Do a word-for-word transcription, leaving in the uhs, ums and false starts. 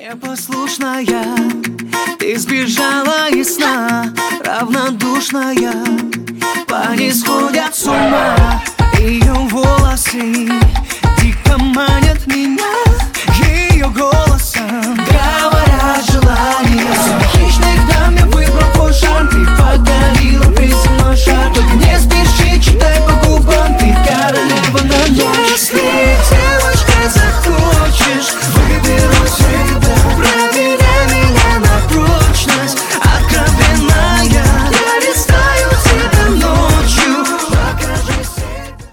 Непослушная, ты сбежала из сна. Равнодушная, парни сходят с ума.